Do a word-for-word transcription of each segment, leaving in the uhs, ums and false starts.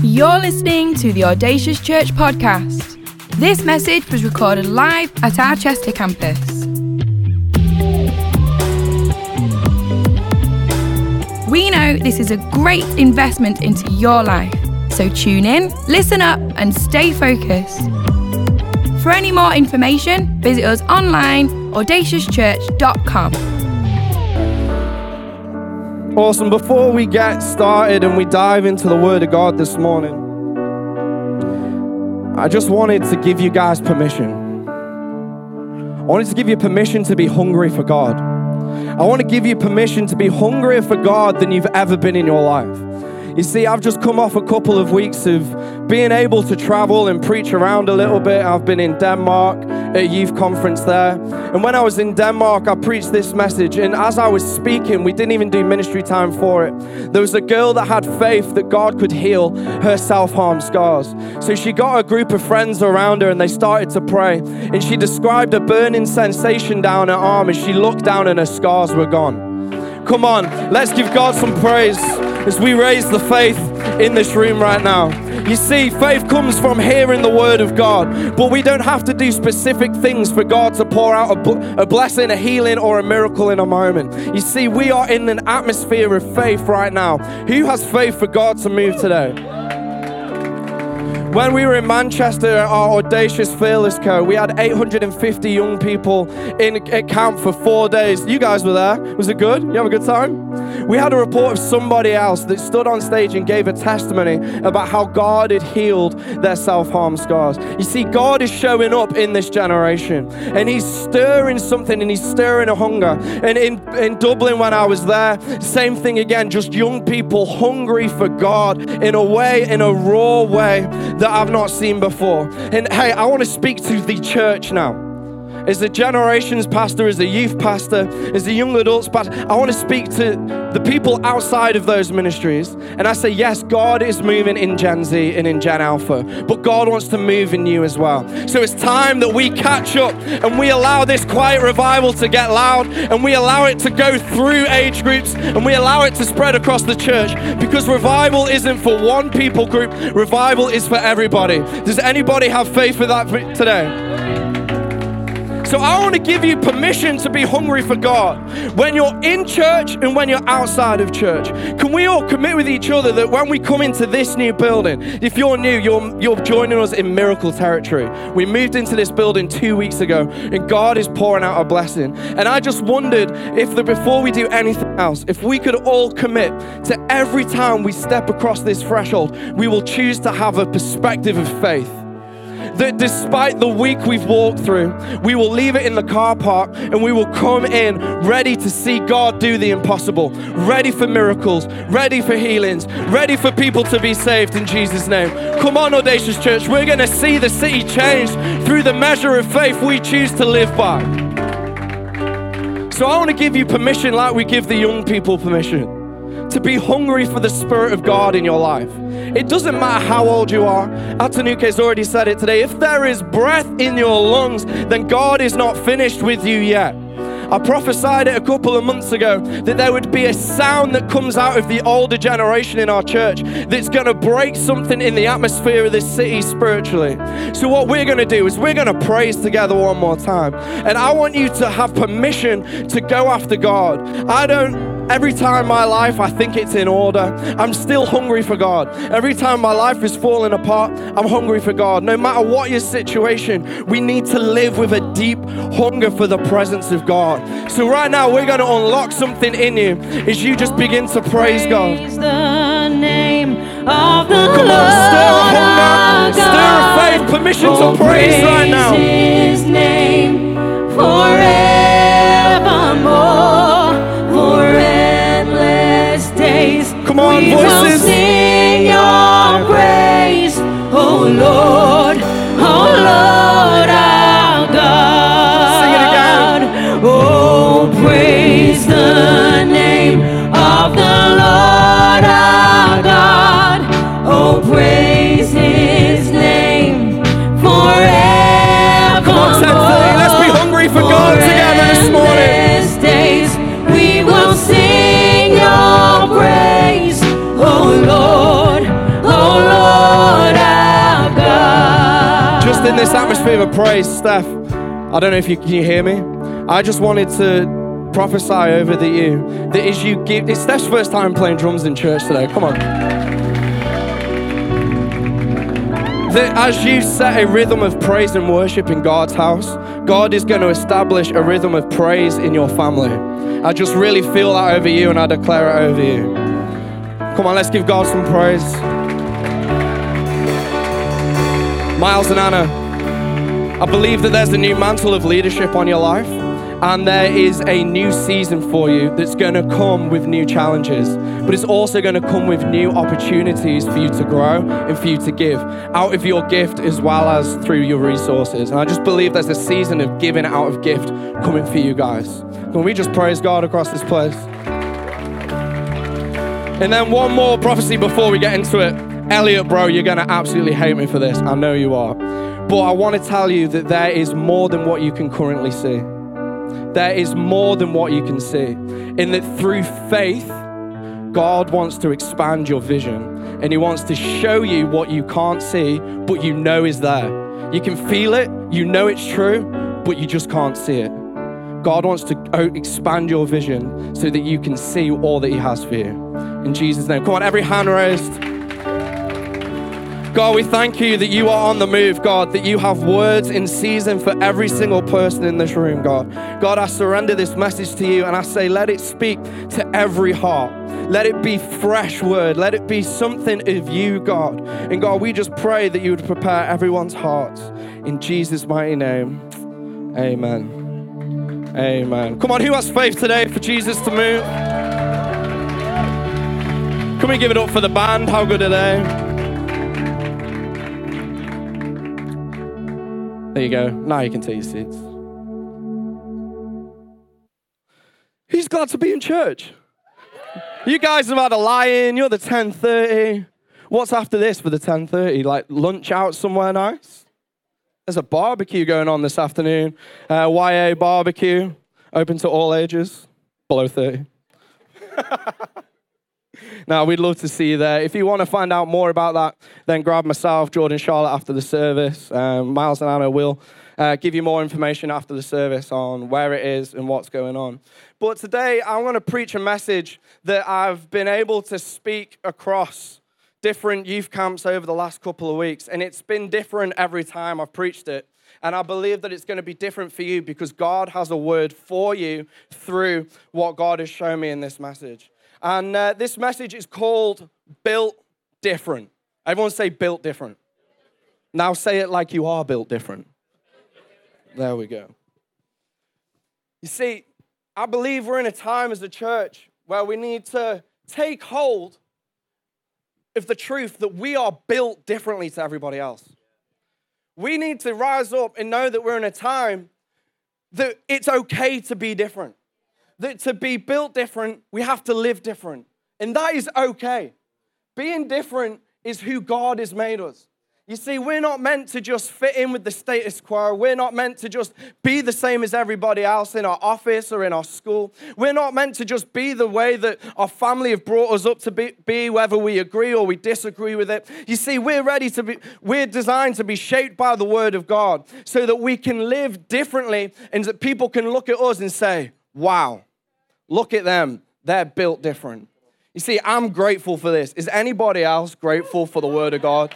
You're listening to the Audacious Church podcast. This message was recorded live at our Chester campus. We know this is a great investment into your life, so tune in, listen up, and stay focused. For any more information, visit us online, audacious church dot com. Awesome. Before we get started and we dive into the Word of God this morning, I just wanted to give you guys permission. I wanted to give you permission to be hungry for God. I want to give you permission to be hungrier for God than you've ever been in your life. You see, I've just come off a couple of weeks of being able to travel and preach around a little bit. I've been in Denmark at a youth conference there. And when I was in Denmark, I preached this message. And as I was speaking, we didn't even do ministry time for it. There was a girl that had faith that God could heal her self-harm scars. So she got a group of friends around her and they started to pray. And she described a burning sensation down her arm as she looked down and her scars were gone. Come on, let's give God some praise as we raise the faith in this room right now. You see, faith comes from hearing the Word of God, but we don't have to do specific things for God to pour out a, a blessing, a healing, or a miracle in a moment. You see, we are in an atmosphere of faith right now. Who has faith for God to move today? When we were in Manchester at our Audacious Fearless Co, we had eight hundred fifty young people in at camp for four days. You guys were there. Was it good? You have a good time? We had a report of somebody else that stood on stage and gave a testimony about how God had healed their self-harm scars. You see, God is showing up in this generation and He's stirring something and He's stirring a hunger. And in, in Dublin when I was there, same thing again, just young people hungry for God in a way, in a raw way that I've not seen before. And hey, I want to speak to the church now. As a generations pastor, as a youth pastor, as a young adults pastor, I want to speak to the people outside of those ministries. And I say, yes, God is moving in Gen Z and in Gen Alpha, but God wants to move in you as well. So it's time that we catch up and we allow this quiet revival to get loud and we allow it to go through age groups and we allow it to spread across the church, because revival isn't for one people group, revival is for everybody. Does anybody have faith for that today? So I want to give you permission to be hungry for God when you're in church and when you're outside of church. Can we all commit with each other that when we come into this new building, if you're new, you're, you're joining us in miracle territory. We moved into this building two weeks ago and God is pouring out a blessing. And I just wondered if the, before we do anything else, if we could all commit to every time we step across this threshold, we will choose to have a perspective of faith. That despite the week we've walked through, we will leave it in the car park and we will come in ready to see God do the impossible, ready for miracles, ready for healings, ready for people to be saved in Jesus' name. Come on, Audacious Church, we're going to see the city change through the measure of faith we choose to live by. So I want to give you permission like we give the young people permission to be hungry for the Spirit of God in your life. It doesn't matter how old you are. Atanuke's already said it today. If there is breath in your lungs, then God is not finished with you yet. I prophesied it a couple of months ago that there would be a sound that comes out of the older generation in our church that's going to break something in the atmosphere of this city spiritually. So what we're going to do is we're going to praise together one more time. And I want you to have permission to go after God. I don't Every time my life, I think it's in order, I'm still hungry for God. Every time my life is falling apart, I'm hungry for God. No matter what your situation, we need to live with a deep hunger for the presence of God. So right now, we're going to unlock something in you as you just begin to praise God. Praise the name of the Come Lord. on, stir a hunger, stir a faith, permission Oh, to praise right now. His name forevermore, for endless days. Come on, we voices. will sing your praise, oh Lord, oh Lord our God. Sing it again. Oh, praise the name of the Lord our God. Oh, praise His name forever. Come on, ten thirty, let's be hungry for God together this morning. Days we will sing your praise, oh Lord. just in this atmosphere of praise, Steph, I don't know if you can you hear me. I just wanted to prophesy over the you that as you give, it's Steph's first time playing drums in church today. Come on. That as you set a rhythm of praise and worship in God's house, God is going to establish a rhythm of praise in your family. I just really feel that over you, and I declare it over you. Come on, let's give God some praise. Miles and Anna, I believe that there's a new mantle of leadership on your life, and there is a new season for you that's going to come with new challenges, but it's also going to come with new opportunities for you to grow and for you to give out of your gift as well as through your resources. And I just believe there's a season of giving out of gift coming for you guys. Can we just praise God across this place? And then one more prophecy before we get into it. Elliot, bro, you're going to absolutely hate me for this. I know you are. But I want to tell you that there is more than what you can currently see. There is more than what you can see. In that through faith, God wants to expand your vision. And he wants to show you what you can't see, but you know is there. You can feel it, you know it's true, but you just can't see it. God wants to expand your vision so that you can see all that he has for you. In Jesus' name. Come on, every hand raised. God, we thank you that you are on the move, God, that you have words in season for every single person in this room, God. God, I surrender this message to you and I say, let it speak to every heart. Let it be fresh word. Let it be something of you, God. And God, we just pray that you would prepare everyone's hearts. In Jesus' mighty name, amen. Amen. Come on, who has faith today for Jesus to move? Can we give it up for the band? How good are they? There you go. Now you can take your seats. Who's glad to be in church? You guys have had a lie-in. You're the ten thirty. What's after this for the ten thirty? Like lunch out somewhere nice? There's a barbecue going on this afternoon. Uh, Y A barbecue. Open to all ages. Below thirty. Now, we'd love to see you there. If you want to find out more about that, then grab myself, Jordan, Charlotte after the service. Um, Miles and Anna will uh, give you more information after the service on where it is and what's going on. But today, I'm going to preach a message that I've been able to speak across different youth camps over the last couple of weeks. And it's been different every time I've preached it. And I believe that it's going to be different for you because God has a word for you through what God has shown me in this message. And uh, this message is called Built Different. Everyone say built different. Now say it like you are built different. There we go. You see, I believe we're in a time as a church where we need to take hold of the truth that we are built differently to everybody else. We need to rise up and know that we're in a time that it's okay to be different. That to be built different, we have to live different. And that is okay. Being different is who God has made us. You see, we're not meant to just fit in with the status quo. We're not meant to just be the same as everybody else in our office or in our school. We're not meant to just be the way that our family have brought us up to be, be whether we agree or we disagree with it. You see, we're ready to be, we're designed to be shaped by the word of God so that we can live differently and that people can look at us and say, wow. Look at them. They're built different. You see, I'm grateful for this. Is anybody else grateful for the word of God?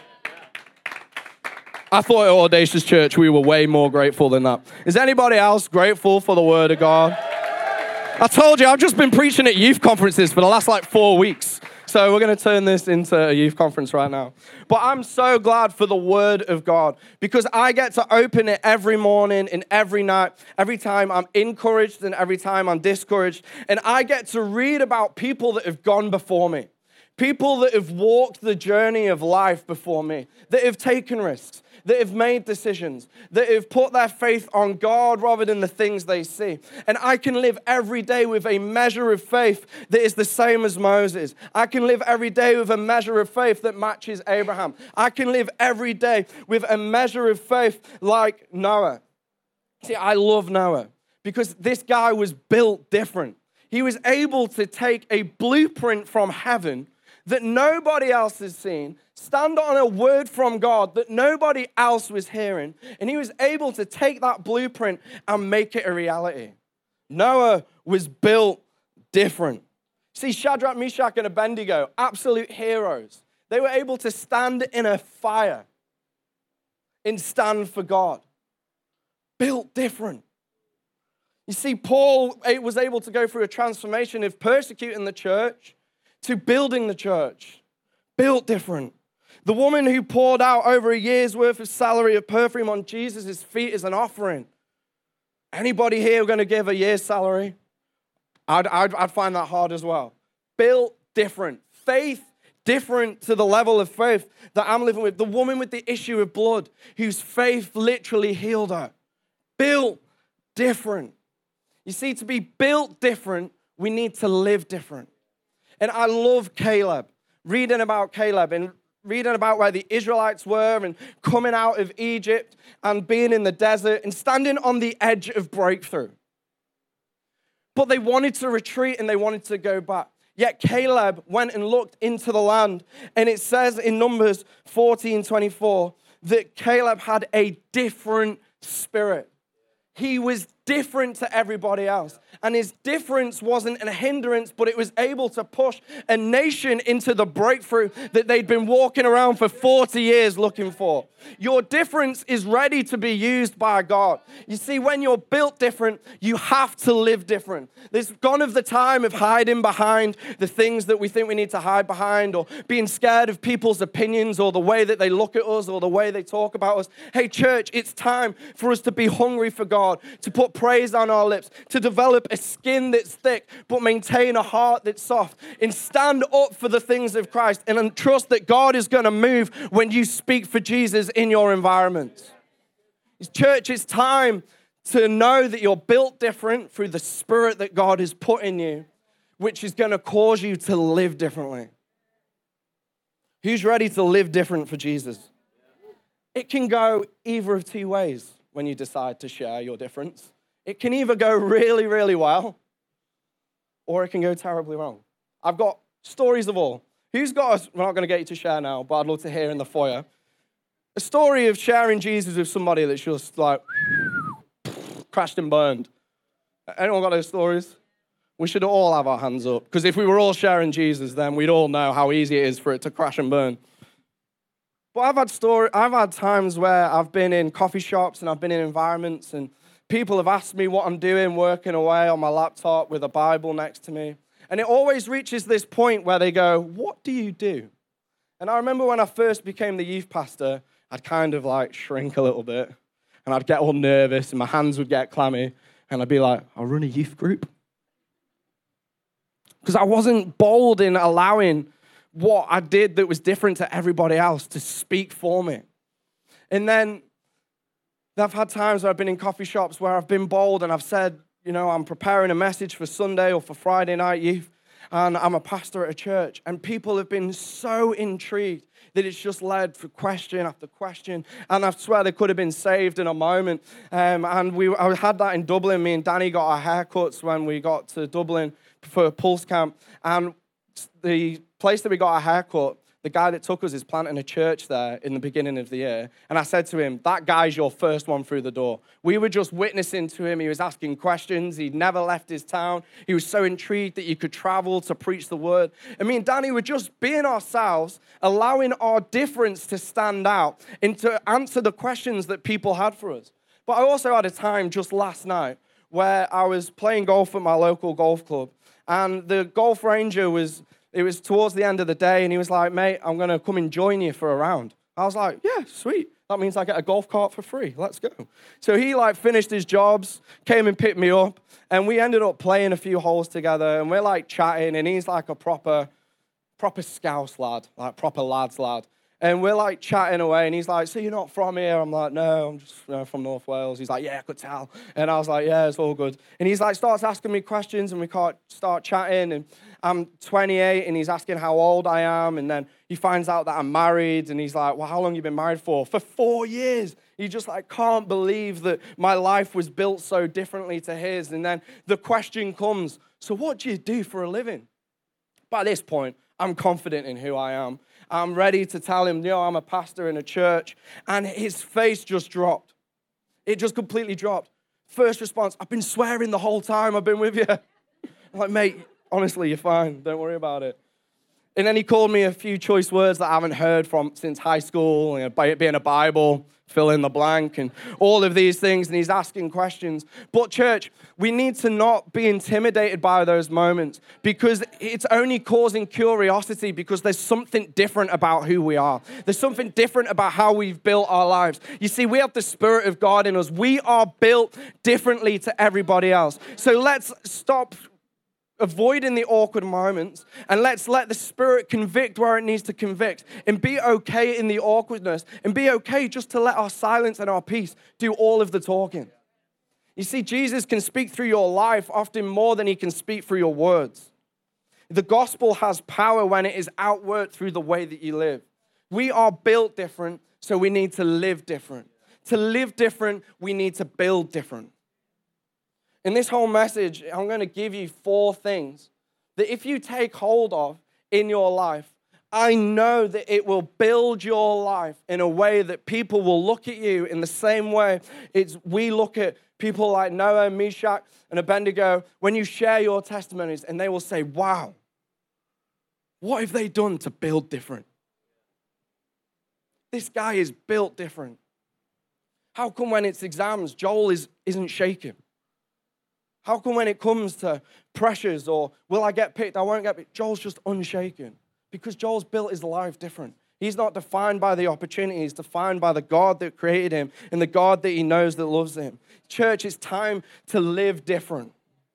I thought at Audacious Church we were way more grateful than that. Is anybody else grateful for the word of God? I told you, I've just been preaching at youth conferences for the last like four weeks. So we're going to turn this into a youth conference right now. But I'm so glad for the word of God because I get to open it every morning and every night, every time I'm encouraged and every time I'm discouraged. And I get to read about people that have gone before me, people that have walked the journey of life before me, that have taken risks, that have made decisions, that have put their faith on God rather than the things they see. And I can live every day with a measure of faith that is the same as Moses. I can live every day with a measure of faith that matches Abraham. I can live every day with a measure of faith like Noah. See, I love Noah because this guy was built different. He was able to take a blueprint from heaven that nobody else has seen, stand on a word from God that nobody else was hearing, and he was able to take that blueprint and make it a reality. Noah was built different. See, Shadrach, Meshach, and Abednego, absolute heroes. They were able to stand in a fire and stand for God. Built different. You see, Paul was able to go through a transformation of persecuting the church to building the church. Built different. The woman who poured out over a year's worth of salary of perfume on Jesus' feet as an offering. Anybody here going to give a year's salary? I'd, I'd, I'd find that hard as well. Built different. Faith different to the level of faith that I'm living with. The woman with the issue of blood, whose faith literally healed her. Built different. You see, to be built different, we need to live different. And I love Caleb, reading about Caleb and reading about where the Israelites were and coming out of Egypt and being in the desert and standing on the edge of breakthrough. But they wanted to retreat and they wanted to go back. Yet Caleb went and looked into the land. And it says in Numbers fourteen twenty-four that Caleb had a different spirit. He was different to everybody else. And his difference wasn't a hindrance, but it was able to push a nation into the breakthrough that they'd been walking around for forty years looking for. Your difference is ready to be used by God. You see, when you're built different, you have to live different. There's gone of the time of hiding behind the things that we think we need to hide behind, or being scared of people's opinions or the way that they look at us or the way they talk about us. Hey, church, it's time for us to be hungry for God, to put praise on our lips, to develop a skin that's thick, but maintain a heart that's soft, and stand up for the things of Christ and trust that God is going to move when you speak for Jesus in your environment. Church, it's time to know that you're built different through the spirit that God has put in you, which is going to cause you to live differently. Who's ready to live different for Jesus? It can go either of two ways when you decide to share your difference. It can either go really, really well, or it can go terribly wrong. I've got stories of all. Who's got us? We're not going to get you to share now, but I'd love to hear in the foyer. A story of sharing Jesus with somebody that's just like crashed and burned. Anyone got those stories? We should all have our hands up, because if we were all sharing Jesus, then we'd all know how easy it is for it to crash and burn. But I've had story, I've had times where I've been in coffee shops and I've been in environments and people have asked me what I'm doing, working away on my laptop with a Bible next to me. And it always reaches this point where they go, "What do you do?" And I remember when I first became the youth pastor, I'd kind of like shrink a little bit and I'd get all nervous and my hands would get clammy and I'd be like, "I run a youth group." Because I wasn't bold in allowing what I did that was different to everybody else to speak for me. And then I've had times where I've been in coffee shops where I've been bold and I've said, you know, I'm preparing a message for Sunday or for Friday night youth, and I'm a pastor at a church, and people have been so intrigued that it's just led for question after question, and I swear they could have been saved in a moment. Um, and we I had that in Dublin. Me and Danny got our haircuts when we got to Dublin for a Pulse camp, and the place that we got our haircut, the guy that took us is planting a church there in the beginning of the year. And I said to him, "That guy's your first one through the door." We were just witnessing to him. He was asking questions. He'd never left his town. He was so intrigued that you could travel to preach the word. And me and Danny were just being ourselves, allowing our difference to stand out and to answer the questions that people had for us. But I also had a time just last night where I was playing golf at my local golf club. And the golf ranger was, it was towards the end of the day, and he was like, "Mate, I'm going to come and join you for a round." I was like, "Yeah, sweet. That means I get a golf cart for free. Let's go." So he like finished his jobs, came and picked me up, and we ended up playing a few holes together, and we're like chatting, and he's like a proper, proper Scouse lad, like proper lads lad. And we're like chatting away, and he's like, "So you're not from here?" I'm like, "No, I'm just you know, from North Wales." He's like, "Yeah, I could tell." And I was like, "Yeah, it's all good." And he's like, starts asking me questions, and we can't start chatting. And I'm twenty-eight, and he's asking how old I am. And then he finds out that I'm married, and he's like, "Well, how long have you been married for?" "For four years. He just like can't believe that my life was built so differently to his. And then the question comes, "So what do you do for a living?" By this point, I'm confident in who I am. I'm ready to tell him, you know, I'm a pastor in a church. And his face just dropped. It just completely dropped. First response, I've been swearing the whole time I've been with you. I'm like, mate, honestly, you're fine. Don't worry about it. And then he called me a few choice words that I haven't heard from since high school, you know, being a Bible, fill in the blank, and all of these things, and he's asking questions. But church, we need to not be intimidated by those moments because it's only causing curiosity because there's something different about who we are. There's something different about how we've built our lives. You see, we have the Spirit of God in us. We are built differently to everybody else. So let's stop avoiding the awkward moments, and let's let the Spirit convict where it needs to convict, and be okay in the awkwardness, and be okay just to let our silence and our peace do all of the talking. You see, Jesus can speak through your life often more than he can speak through your words. The gospel has power when it is outworked through the way that you live. We are built different, so we need to live different. To live different, we need to build different. In this whole message, I'm going to give you four things that if you take hold of in your life, I know that it will build your life in a way that people will look at you in the same way it's we look at people like Noah, Meshach, and Abednego when you share your testimonies, and they will say, wow, what have they done to build different? This guy is built different. How come when it's exams, Joel is, isn't shaking? How come when it comes to pressures or will I get picked, I won't get picked, Joel's just unshaken? Because Joel's built his life different. He's not defined by the opportunity. He's defined by the God that created him and the God that he knows that loves him. Church, it's time to live different.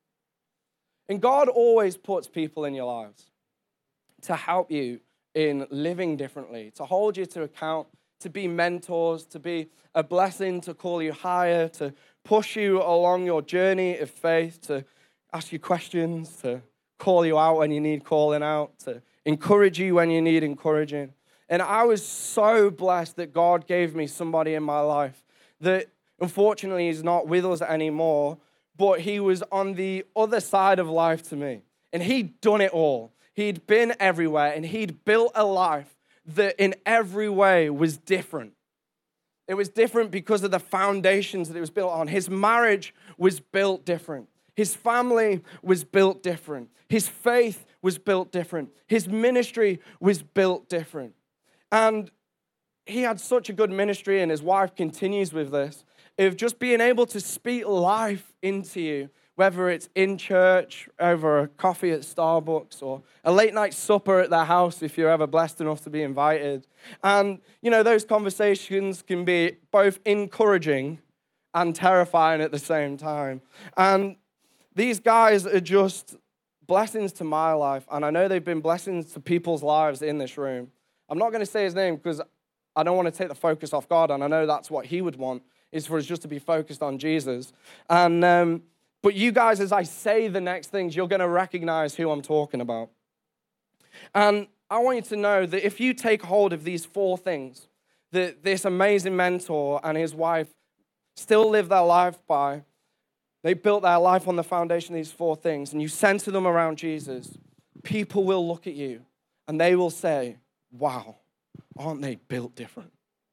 And God always puts people in your lives to help you in living differently, to hold you to account, to be mentors, to be a blessing, to call you higher, to push you along your journey of faith, to ask you questions, to call you out when you need calling out, to encourage you when you need encouraging. And I was so blessed that God gave me somebody in my life that unfortunately is not with us anymore, but he was on the other side of life to me. And he'd done it all. He'd been everywhere, and he'd built a life that in every way was different. It was different because of the foundations that it was built on. His marriage was built different. His family was built different. His faith was built different. His ministry was built different. And he had such a good ministry, and his wife continues with this, of just being able to speak life into you, whether it's in church, over a coffee at Starbucks, or a late night supper at their house if you're ever blessed enough to be invited. And, you know, those conversations can be both encouraging and terrifying at the same time. And these guys are just blessings to my life, and I know they've been blessings to people's lives in this room. I'm not going to say his name because I don't want to take the focus off God, and I know that's what he would want, is for us just to be focused on Jesus. And um, but you guys, as I say the next things, you're going to recognize who I'm talking about. And I want you to know that if you take hold of these four things that this amazing mentor and his wife still live their life by, they built their life on the foundation of these four things, and you center them around Jesus, people will look at you and they will say, wow, aren't they built different?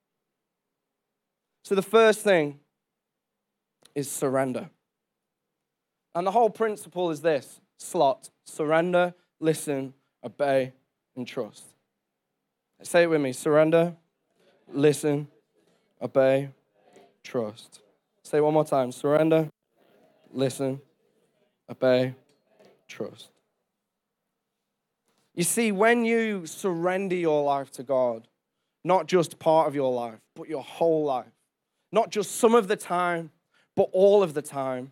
So the first thing is surrender. And the whole principle is this, SLOT, surrender, listen, obey, and trust. Say it with me, surrender, listen, obey, trust. Say it one more time, surrender, listen, obey, trust. You see, when you surrender your life to God, not just part of your life, but your whole life, not just some of the time, but all of the time,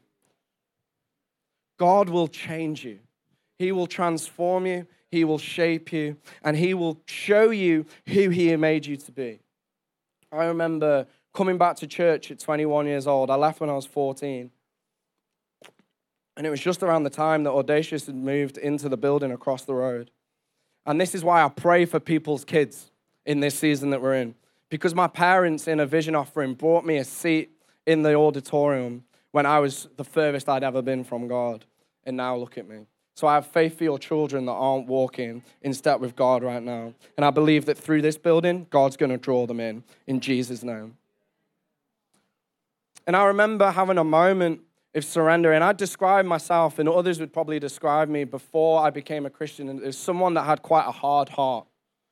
God will change you. He will transform you. He will shape you. And he will show you who he made you to be. I remember coming back to church at twenty-one years old. I left when I was fourteen. And it was just around the time that Audacious had moved into the building across the road. And this is why I pray for people's kids in this season that we're in. Because my parents, in a vision offering, brought me a seat in the auditorium when I was the furthest I'd ever been from God. And now look at me. So I have faith for your children that aren't walking in step with God right now. And I believe that through this building, God's going to draw them in, in Jesus' name. And I remember having a moment of surrender, and I'd describe myself, and others would probably describe me before I became a Christian, as someone that had quite a hard heart.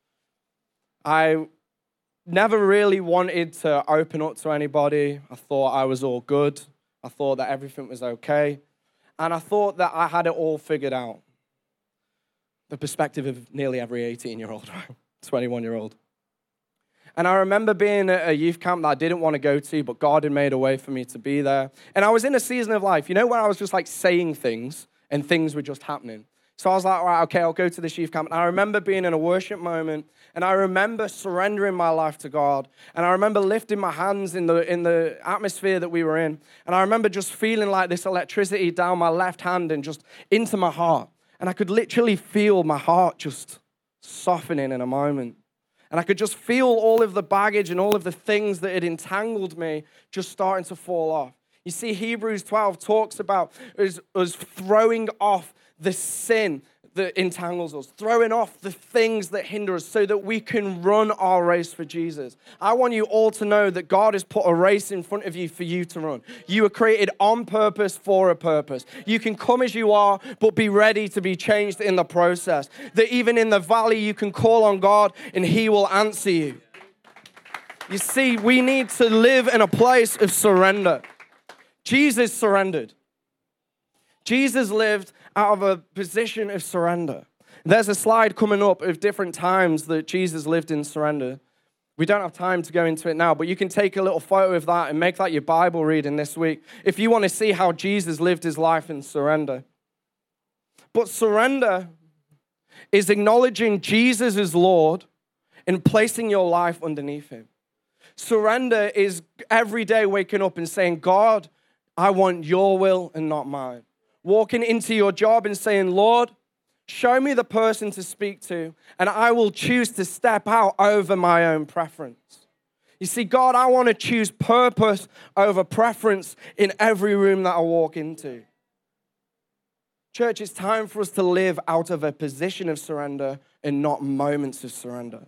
I never really wanted to open up to anybody. I thought I was all good. I thought that everything was okay. And I thought that I had it all figured out. The perspective of nearly every eighteen-year-old, right? twenty-one-year-old. And I remember being at a youth camp that I didn't want to go to, but God had made a way for me to be there. And I was in a season of life, you know, where I was just like saying things and things were just happening. So I was like, all right, okay, I'll go to this youth camp. And I remember being in a worship moment, and I remember surrendering my life to God. And I remember lifting my hands in the in the atmosphere that we were in. And I remember just feeling like this electricity down my left hand and just into my heart. And I could literally feel my heart just softening in a moment. And I could just feel all of the baggage and all of the things that had entangled me just starting to fall off. You see, Hebrews twelve talks about us, us throwing off the sin that entangles us, throwing off the things that hinder us so that we can run our race for Jesus. I want you all to know that God has put a race in front of you for you to run. You were created on purpose for a purpose. You can come as you are, but be ready to be changed in the process. That even in the valley, you can call on God and He will answer you. You see, we need to live in a place of surrender. Jesus surrendered. Jesus lived out of a position of surrender. There's a slide coming up of different times that Jesus lived in surrender. We don't have time to go into it now, but you can take a little photo of that and make that your Bible reading this week if you want to see how Jesus lived his life in surrender. But surrender is acknowledging Jesus as Lord and placing your life underneath him. Surrender is every day waking up and saying, God, I want your will and not mine. Walking into your job and saying, Lord, show me the person to speak to, and I will choose to step out over my own preference. You see, God, I want to choose purpose over preference in every room that I walk into. Church, it's time for us to live out of a position of surrender and not moments of surrender.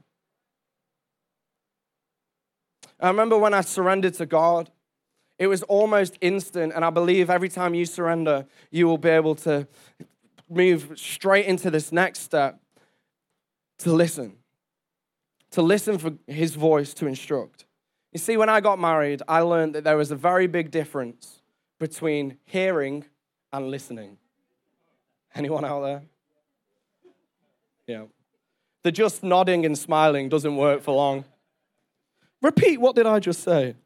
I remember when I surrendered to God, it was almost instant, and I believe every time you surrender, you will be able to move straight into this next step, to listen. To listen for his voice to instruct. You see, when I got married, I learned that there was a very big difference between hearing and listening. Anyone out there? Yeah. The just nodding and smiling doesn't work for long. Repeat, what did I just say?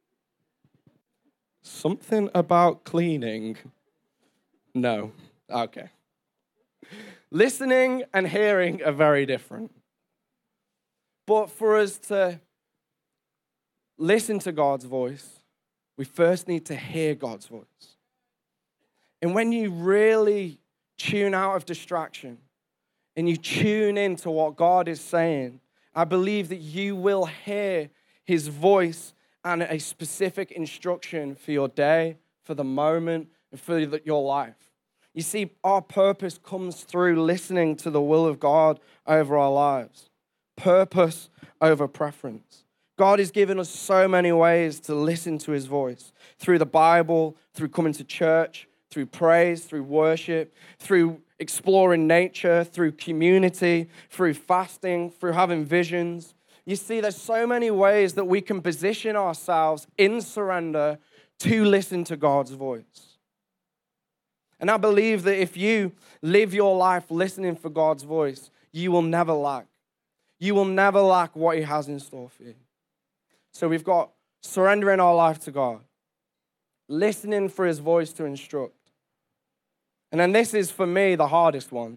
Something about cleaning. No. Okay. Listening and hearing are very different. But for us to listen to God's voice, we first need to hear God's voice. And when you really tune out of distraction and you tune into what God is saying, I believe that you will hear his voice and a specific instruction for your day, for the moment, and for your life. You see, our purpose comes through listening to the will of God over our lives. Purpose over preference. God has given us so many ways to listen to his voice. Through the Bible, through coming to church, through praise, through worship, through exploring nature, through community, through fasting, through having visions. You see, there's so many ways that we can position ourselves in surrender to listen to God's voice. And I believe that if you live your life listening for God's voice, you will never lack. You will never lack what he has in store for you. So we've got surrendering our life to God, listening for his voice to instruct. And then this is, for me, the hardest one.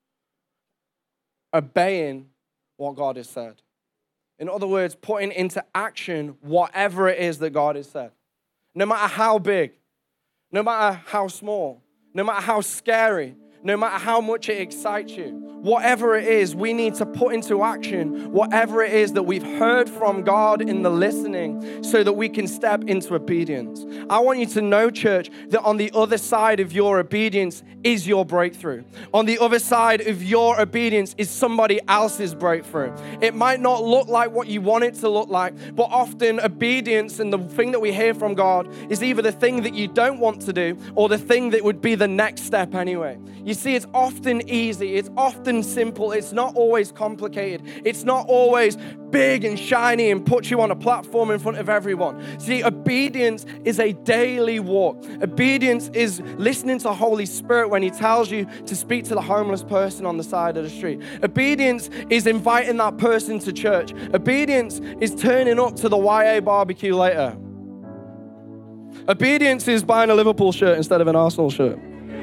Obeying what God has said. In other words, putting into action whatever it is that God has said. No matter how big, no matter how small, no matter how scary, no matter how much it excites you. Whatever it is, we need to put into action whatever it is that we've heard from God in the listening so that we can step into obedience. I want you to know, church, that on the other side of your obedience is your breakthrough. On the other side of your obedience is somebody else's breakthrough. It might not look like what you want it to look like, but often obedience and the thing that we hear from God is either the thing that you don't want to do or the thing that would be the next step anyway. You see, it's often easy. It's often simple. It's not always complicated. It's not always big and shiny and puts you on a platform in front of everyone. See, obedience is a daily walk. Obedience is listening to Holy Spirit when He tells you to speak to the homeless person on the side of the street. Obedience is inviting that person to church. Obedience is turning up to the Y A barbecue later. Obedience is buying a Liverpool shirt instead of an Arsenal shirt.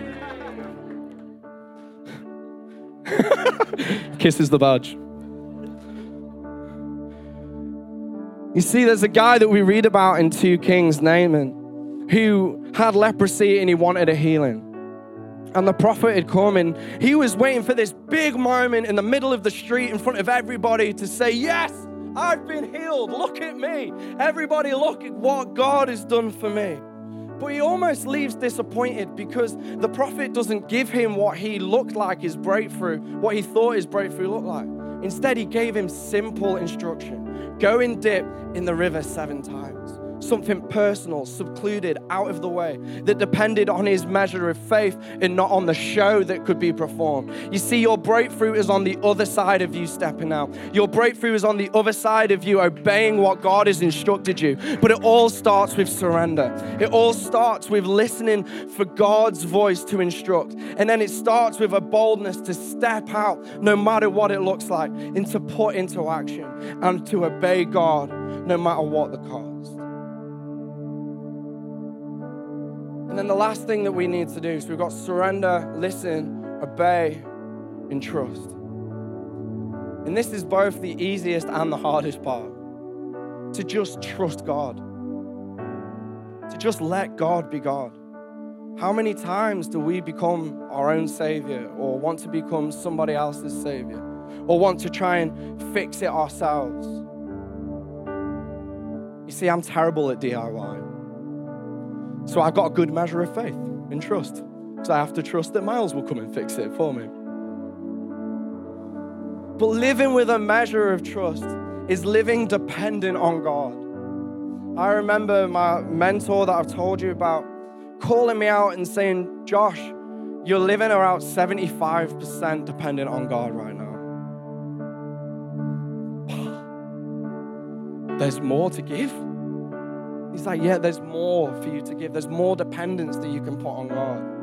Kisses the badge. You see, there's a guy that we read about in two Kings, Naaman, who had leprosy and he wanted a healing. And the prophet had come and he was waiting for this big moment in the middle of the street in front of everybody to say, yes, I've been healed. Look at me. Everybody, look at what God has done for me. But he almost leaves disappointed because the prophet doesn't give him what he looked like his breakthrough, what he thought his breakthrough looked like. Instead, he gave him simple instruction. Go and dip in the river seven times. Something personal, secluded, out of the way, that depended on his measure of faith and not on the show that could be performed. You see, your breakthrough is on the other side of you stepping out. Your breakthrough is on the other side of you obeying what God has instructed you. But it all starts with surrender. It all starts with listening for God's voice to instruct. And then it starts with a boldness to step out, no matter what it looks like, and to put into action and to obey God, no matter what the cost. And then the last thing that we need to do is we've got surrender, listen, obey, and trust. And this is both the easiest and the hardest part. To just trust God. To just let God be God. How many times do we become our own savior or want to become somebody else's savior or want to try and fix it ourselves? You see, I'm terrible at D I Y. So I've got a good measure of faith and trust. So I have to trust that Miles will come and fix it for me. But living with a measure of trust is living dependent on God. I remember my mentor that I've told you about calling me out and saying, Josh, you're living around seventy-five percent dependent on God right now. There's more to give. He's like, yeah, there's more for you to give. There's more dependence that you can put on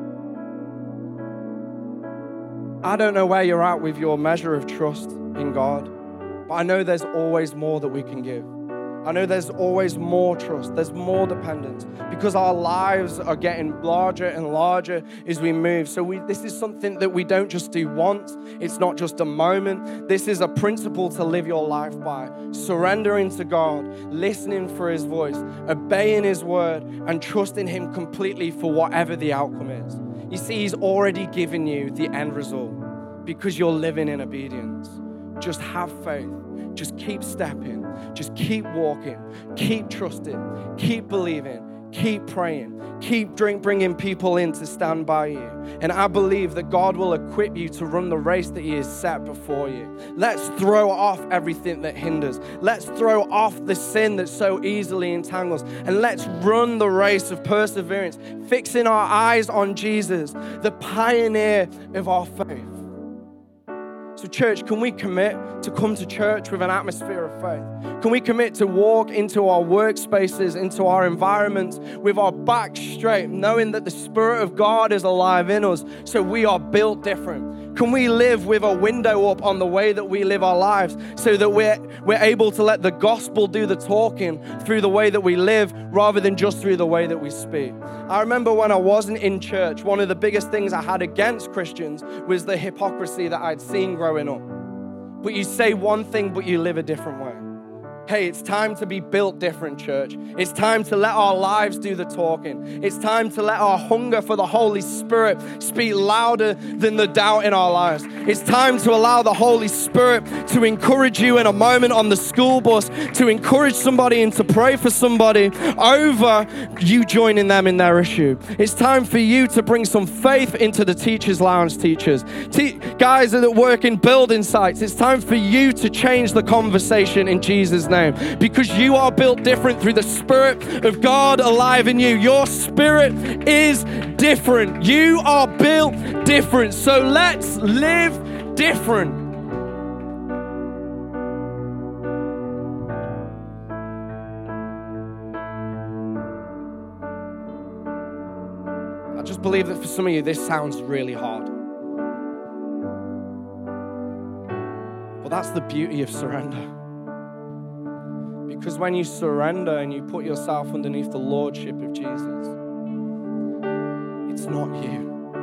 God. I don't know where you're at with your measure of trust in God, but I know there's always more that we can give. I know there's always more trust. There's more dependence because our lives are getting larger and larger as we move. So we, this is something that we don't just do once. It's not just a moment. This is a principle to live your life by. Surrendering to God, listening for His voice, obeying His word, and trusting Him completely for whatever the outcome is. You see, He's already given you the end result because you're living in obedience. Just have faith. Just keep stepping. Just keep walking. Keep trusting. Keep believing. Keep praying. Keep drink, bringing people in to stand by you. And I believe that God will equip you to run the race that He has set before you. Let's throw off everything that hinders. Let's throw off the sin that so easily entangles. And let's run the race of perseverance, fixing our eyes on Jesus, the pioneer of our faith. So church, can we commit to come to church with an atmosphere of faith? Can we commit to walk into our workspaces, into our environments with our backs straight, knowing that the Spirit of God is alive in us, so we are built different? Can we live with a window up on the way that we live our lives so that we're, we're able to let the gospel do the talking through the way that we live rather than just through the way that we speak? I remember when I wasn't in church, one of the biggest things I had against Christians was the hypocrisy that I'd seen growing up. But you say one thing, but you live a different way. Hey, it's time to be built different, church. It's time to let our lives do the talking. It's time to let our hunger for the Holy Spirit speak louder than the doubt in our lives. It's time to allow the Holy Spirit to encourage you in a moment on the school bus, to encourage somebody and to pray for somebody over you joining them in their issue. It's time for you to bring some faith into the Teachers Lounge teachers. Te- guys that work in building sites, it's time for you to change the conversation in Jesus' name. Because you are built different through the Spirit of God alive in you. Your spirit is different. You are built different. So let's live different. I just believe that for some of you, this sounds really hard. But that's the beauty of surrender. Because when you surrender and you put yourself underneath the lordship of Jesus, it's not you.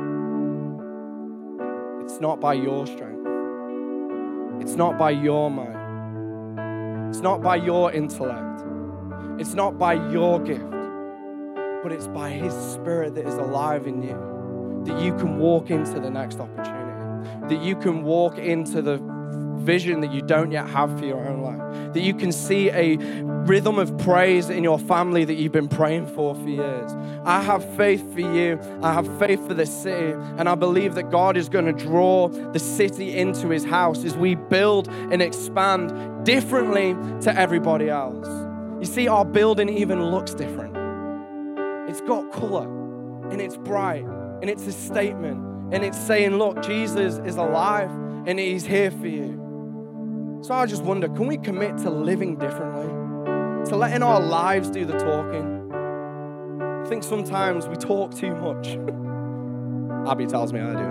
It's not by your strength. It's not by your might. It's not by your intellect. It's not by your gift. But it's by His Spirit that is alive in you, that you can walk into the next opportunity, that you can walk into the vision that you don't yet have for your own life, that you can see a rhythm of praise in your family that you've been praying for for years. I have faith for you. I have faith for this city, and I believe that God is going to draw the city into His house as we build and expand differently to everybody else. You see, our building even looks different. It's got color, and it's bright, and it's a statement, and it's saying, look, Jesus is alive, and He's here for you. So I just wonder, can we commit to living differently? To letting our lives do the talking? I think sometimes we talk too much. Abby tells me I do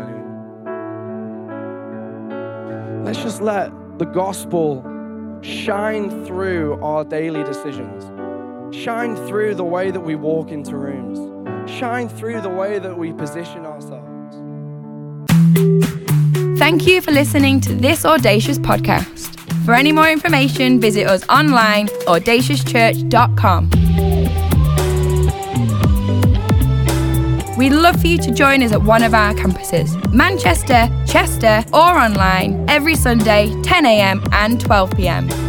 anyway. Let's just let the gospel shine through our daily decisions. Shine through the way that we walk into rooms. Shine through the way that we position ourselves. Thank you for listening to this Audacious podcast. For any more information, visit us online, audacious church dot com. We'd love for you to join us at one of our campuses, Manchester, Chester, or online, every Sunday, ten a.m. and twelve p.m.